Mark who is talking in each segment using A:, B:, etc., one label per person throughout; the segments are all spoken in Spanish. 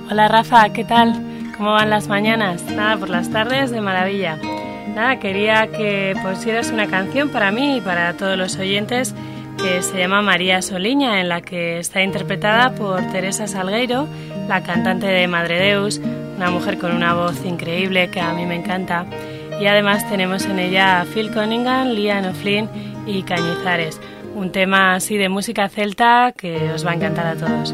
A: Hola Rafa, ¿qué tal? ¿Cómo van las mañanas? Nada, por las tardes de maravilla. Nada, quería que pusieras una canción para mí y para todos los oyentes que se llama María Soliña, en la que está interpretada por Teresa Salgueiro, la cantante de Madre Deus, una mujer con una voz increíble que a mí me encanta. Y además tenemos en ella a Phil Cunningham, Liam O'Flynn y Cañizares. Un tema así de música celta que os va a encantar a todos.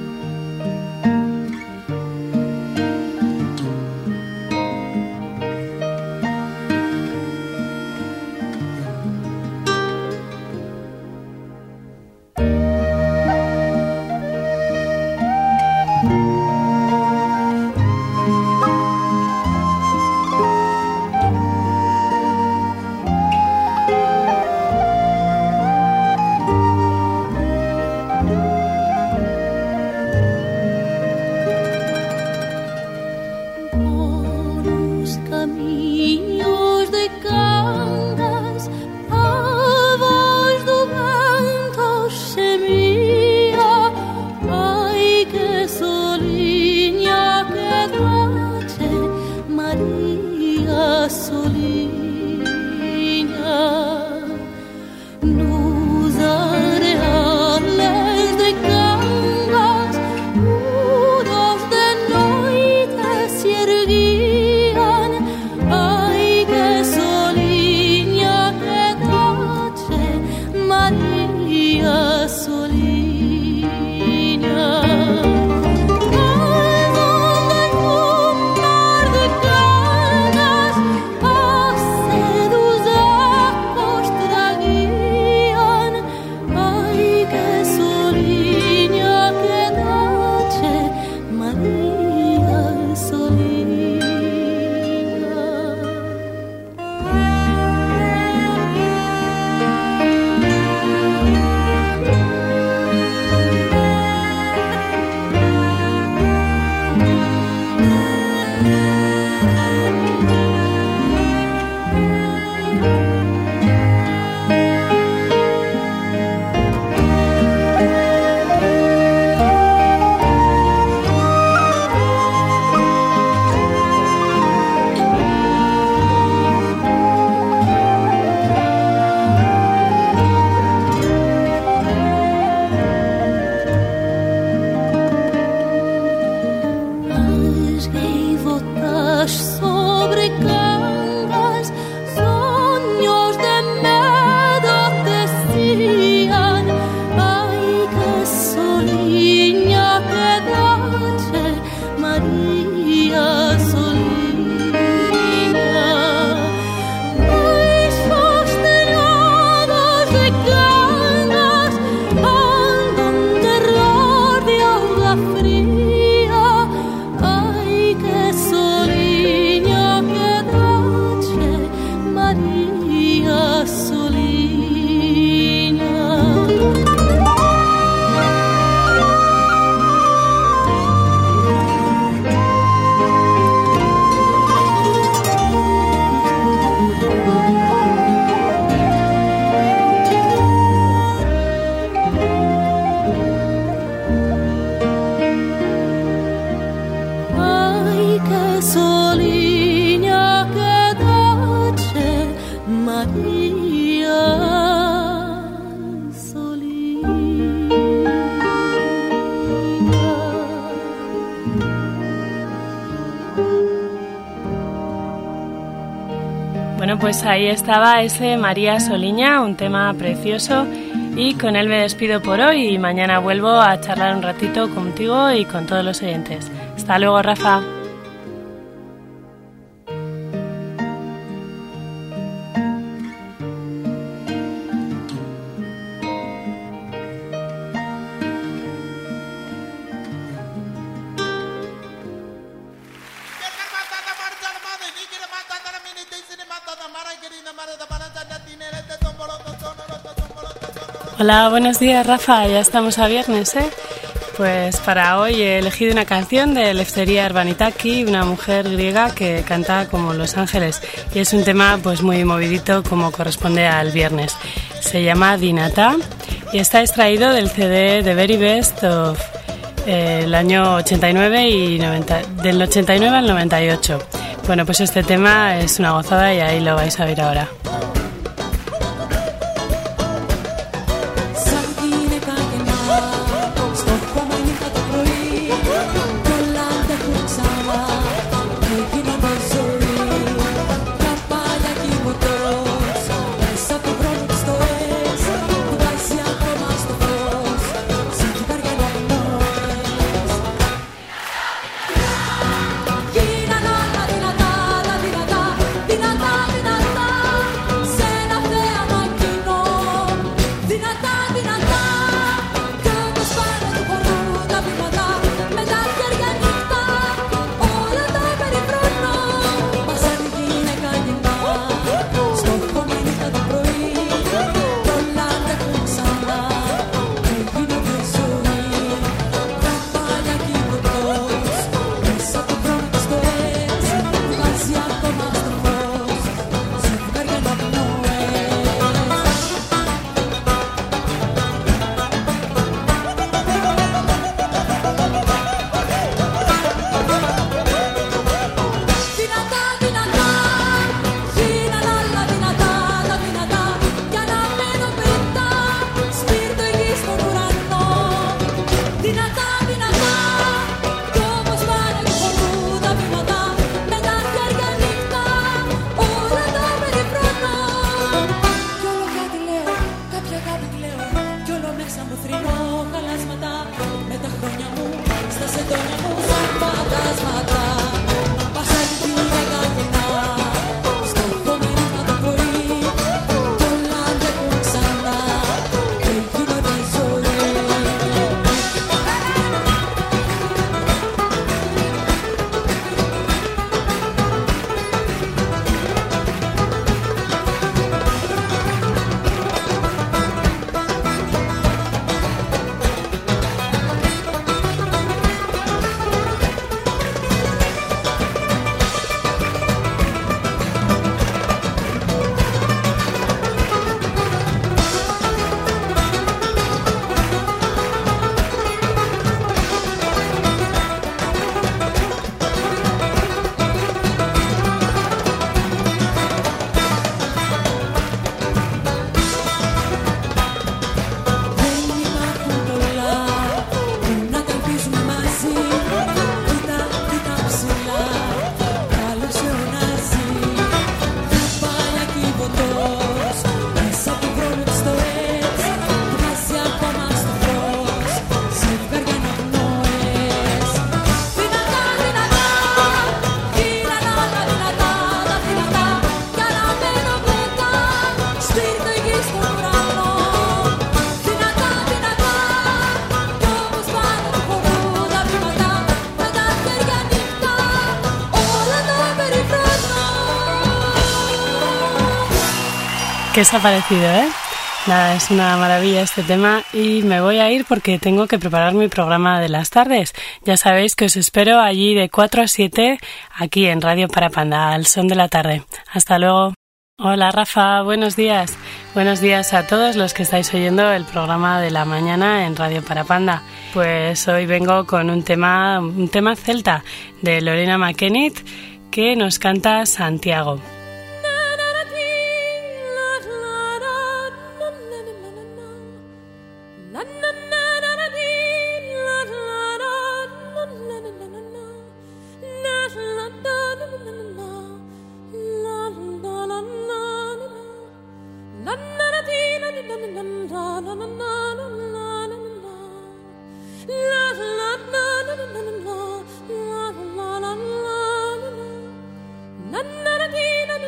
A: Pues ahí estaba ese María Soliña, un tema precioso, y con él me despido por hoy y mañana vuelvo a charlar un ratito contigo y con todos los oyentes. Hasta luego, Rafa. Hola, buenos días Rafa, ya estamos a viernes, ¿eh? Pues para hoy he elegido una canción de Eleftheria Arvanitaki, una mujer griega que canta como Los Ángeles, y es un tema pues muy movidito como corresponde al viernes. Se llama Dinata y está extraído del CD The Very Best of el año 89 y 90, del 89 al 98. Bueno, pues este tema es una gozada y ahí lo vais a oír ahora. ¿Qué os ha parecido, Nada, es una maravilla este tema y me voy a ir porque tengo que preparar mi programa de las tardes. Ya sabéis que os espero allí de 4 a 7 aquí en Radio Parapanda, al son de la tarde. Hasta luego. Hola Rafa, buenos días. Buenos días a todos los que estáis oyendo el programa de la mañana en Radio Parapanda. Pues hoy vengo con un tema celta de Lorena McKennitt que nos canta Santiago.
B: Na na na na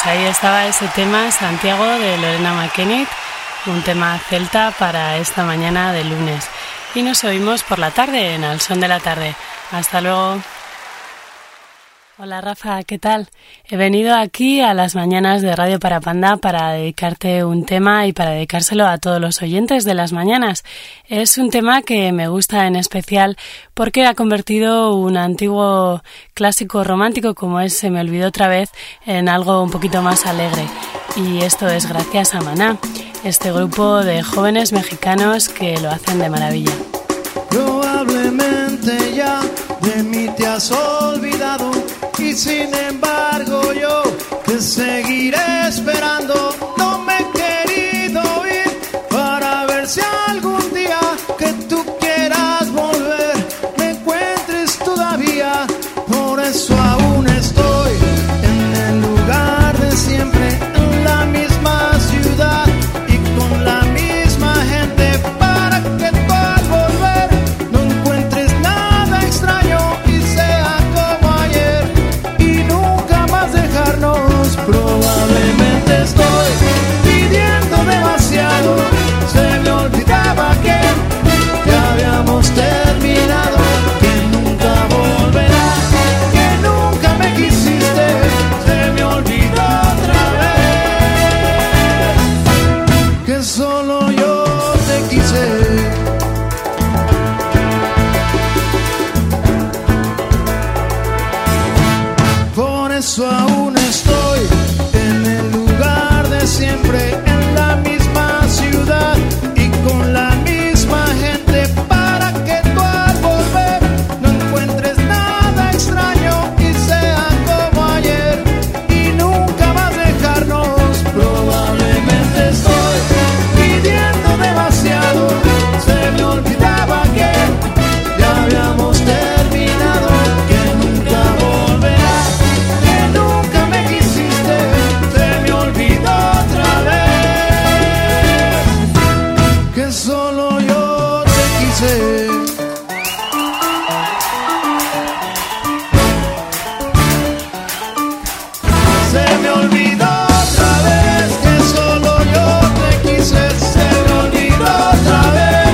A: ahí estaba ese tema, Santiago, de Lorena McKennitt, un tema celta para esta mañana de lunes. Y nos oímos por la tarde, en Al Son de la Tarde. Hasta luego. Hola Rafa, ¿qué tal? He venido aquí a las mañanas de Radio Parapanda para dedicarte un tema y para dedicárselo a todos los oyentes de las mañanas. Es un tema que me gusta en especial porque ha convertido un antiguo clásico romántico como es Se me olvidó otra vez en algo un poquito más alegre. Y esto es gracias a Maná, este grupo de jóvenes mexicanos que lo hacen de maravilla.
B: Probablemente ya de mí te has olvidado y sin embargo yo te seguiré esperando. No me he querido ir para ver si algún día que tú quieras volver me encuentres todavía. Por eso aún estoy en el lugar de siempre, en la misma ciudad y con la misma gente, para que tú al volver no encuentres nada extraño y sea como ayer y nunca más dejarnos. Probablemente estoy pidiendo demasiado, se me olvidaba que ya habíamos terminado, que nunca volverá, que nunca me quisiste, se me olvidó otra vez, que solo yo te quise. Por eso aún estoy en el lugar de siempre, en la misma ciudad y con la misma gente, para que tú al volver no encuentres nada extraño y sea como ayer y nunca más dejarnos. Probablemente estoy pidiendo demasiado, se me olvidaba que ya habíamos terminado, que nunca volverá, que nunca me quisiste, se me olvidó otra vez, que solo yo te quise. Se me olvidó otra vez, que solo yo te quise, se me olvidó otra vez,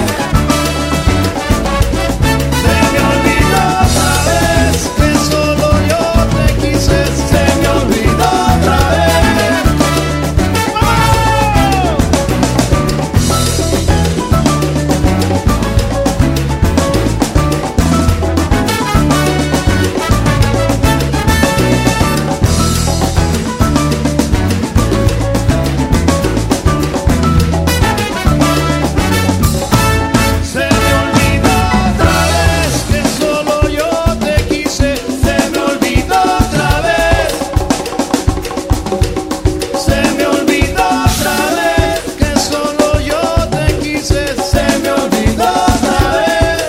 B: se me olvidó otra vez, que solo yo te quise, se me olvidó otra vez. ¡Vamos! Se me olvidó otra vez, que solo yo te quise, se me olvidó otra vez, se me olvidó otra vez, que solo yo te quise, se me olvidó otra vez,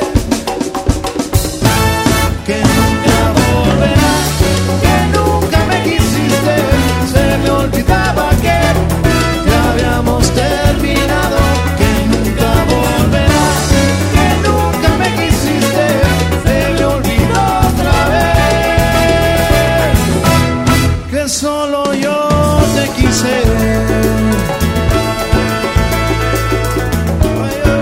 B: que nunca volverá, que nunca me quisiste, se me olvidaba que ya habíamos terminado, que nunca volverá, que nunca me quisiste, se me olvidó otra vez, que solo yo te quise. Ay, ay,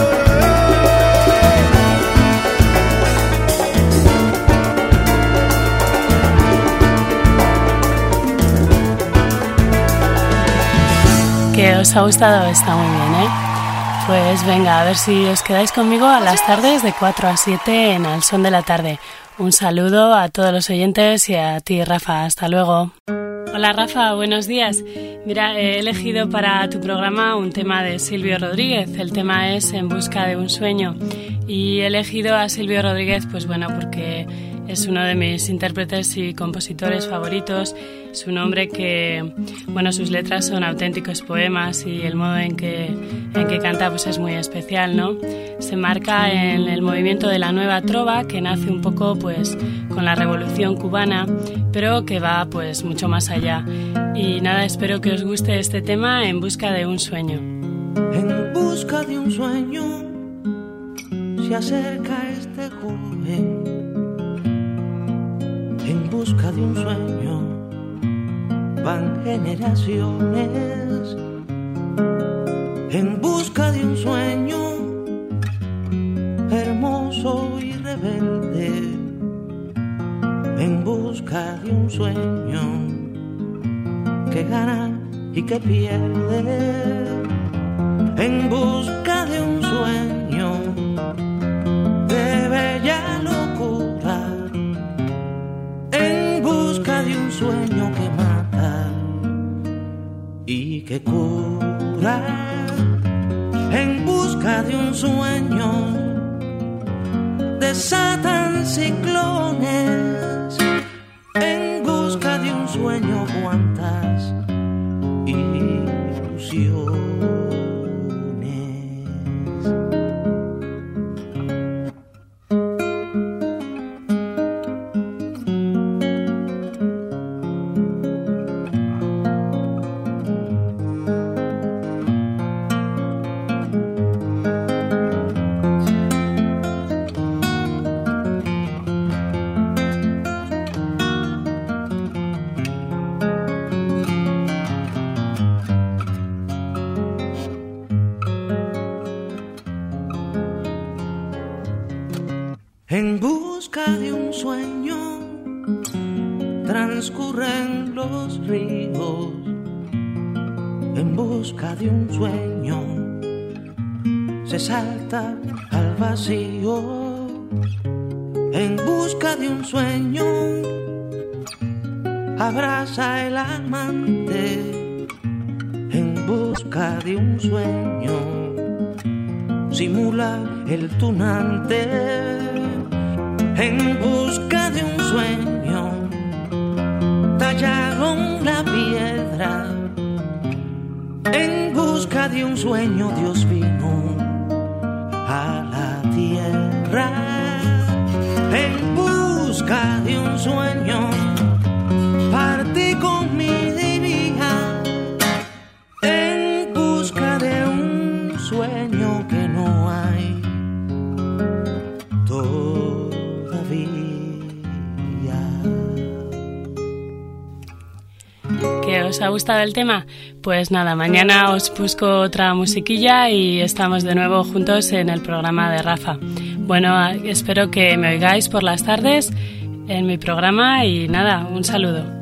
B: ay.
A: Que os ha gustado, está muy bien, ¿eh? Pues venga, a ver si os quedáis conmigo a las tardes de 4 a 7 en Al Son de la Tarde. Un saludo a todos los oyentes y a ti, Rafa. Hasta luego. Hola, Rafa. Buenos días. Mira, he elegido para tu programa un tema de Silvio Rodríguez. El tema es En busca de un sueño. Y he elegido a Silvio Rodríguez, pues bueno, porque es uno de mis intérpretes y compositores favoritos. Es un hombre que, bueno, sus letras son auténticos poemas y el modo en que canta pues es muy especial, ¿no? Se marca en el movimiento de la nueva trova, que nace un poco pues con la Revolución Cubana, pero que va pues mucho más allá. Y nada, espero que os guste este tema, En busca de un sueño.
C: En busca de un sueño se acerca este joven, en busca de un sueño van generaciones en busca de un sueño hermoso y rebelde, en busca de un sueño que gana y que pierde, en busca de un sueño de bella locura, en busca de un sueño que mata y que cura, en busca de un sueño desatan ciclones, en busca de un sueño cuantas ilusiones. En busca de un sueño transcurren los ríos, en busca de un sueño se salta al vacío, en busca de un sueño abraza el amante, en busca de un sueño simula el tunante, en busca de un sueño tallaron la piedra, en busca de un sueño Dios vino a la tierra, en busca de un sueño partí con mi divina, en busca de un sueño que no hay
A: ¿Que os ha gustado el tema? Pues nada, mañana os busco otra musiquilla y estamos de nuevo juntos en el programa de Rafa. Bueno, espero que me oigáis por las tardes en mi programa y nada, un saludo.